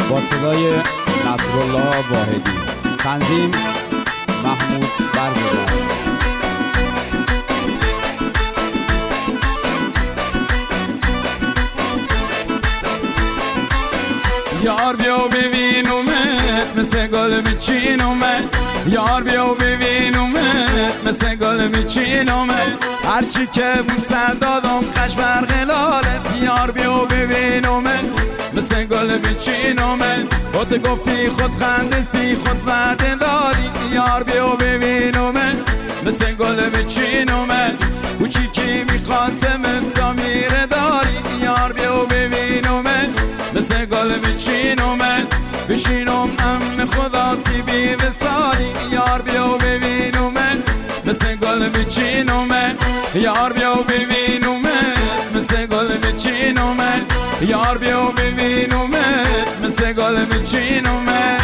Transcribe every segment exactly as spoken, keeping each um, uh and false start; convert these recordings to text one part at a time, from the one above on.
با صدای نصرالله واحدی، تنظیم محمود برزگر. یار بیا ببین اومد مثل گل میچین اومد، یار بیا ببین اومد مثل گل میچین اومد، هرچی که بوسه دادم خش برقلالت. یار بیا ببین اومد مثل گل میچین اومد، خود گفتی خود خندسی خود وعده داری. یار بیا ببین اومد مثل گل میچین اومد، کوچیکی میخواستم تا میره داری. یار بیا ببین اومد مثل گل میچین اومد، بشینم امن خدا سیبی وصالی. یار بیا ببین اومد مثل گل میچین اومد، یار بیا ببین اومد مثل گل میچین اومد، یار بیا ببین اومد مثل گل میچین اومد.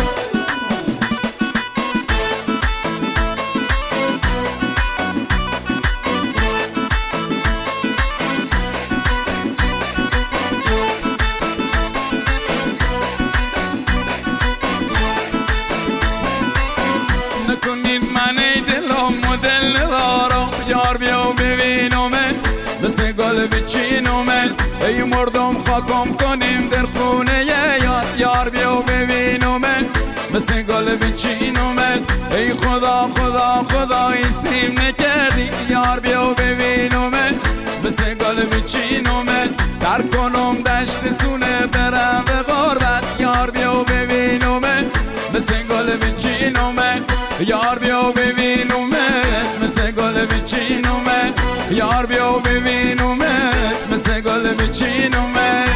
نکنید من ای دلم و دل ندارم، یار بیا ببین اومد مثل گل میچین اومد، ای مردم خاکم کنیم در خونه یار. یار بیا ببین اومد مثل گل میچین اومد، ای خدا خدا خدا ایسیم نکردی. یار بیا ببین اومد مثل گل میچین اومد، در کنم دشت سونه برم به غربت. یار بیا ببین اومد مثل گل میچین اومد، یار بیا ببین اومد مثل گل میچین اومد، یار بیا ببین اومد مثل گل میچین اومد.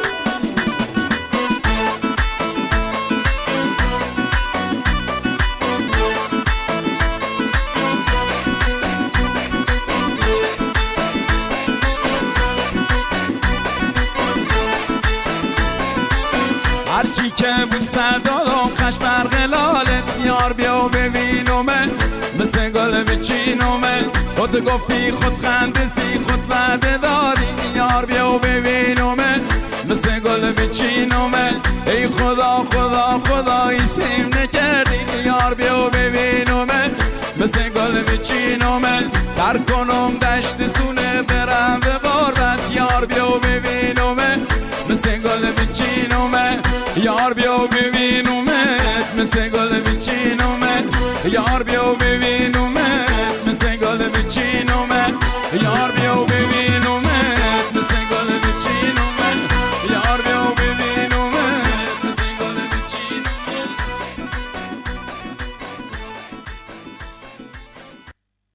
هرچی که بوسه دادم خش برقلالت. یار بیا ببین اومد مثل گل میچین اومد، خود گفتی خود خندسی خود وعده داری. یار بیا ببین اومد مثل گل میچین اومد، ای خدا خدا خدا ایسیم نکردی. یار بیا ببین اومد مثل گل میچین اومد، در کنم دشت سونه برم به غربت. یار بیا ببین اومد مثل گل میچین اومد، یار بیا ببین اومد مثل گل میچین اومد، یار بیا ببین